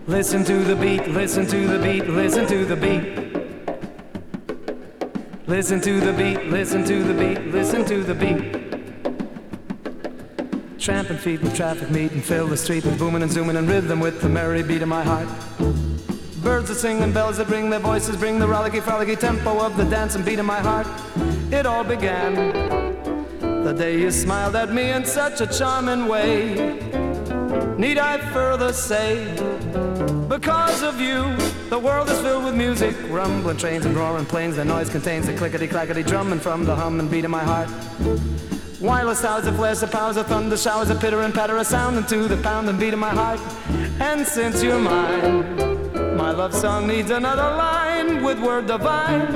Listen to the beat, listen to the beat, listen to the beat. Listen to the beat, listen to the beat, listen to the beat. Tramping feet with traffic meet and fill the street with booming and zooming and rhythm with the merry beat of my heart. Birds that sing and bells that ring, their voices bring the rollicky, frolicky tempo of the dance and beat of my heart. It all began the day you smiled at me in such a charming way. Need I further say, because of you, the world is filled with music, rumbling trains and roaring planes. The noise contains the clickety-clackety drumming from the hum and beat of my heart. Wireless towers that flares, the powers of thunder showers, a pitter and patter, a sound into the pound and beat of my heart. And since you're mine, my love song needs another line with word divine.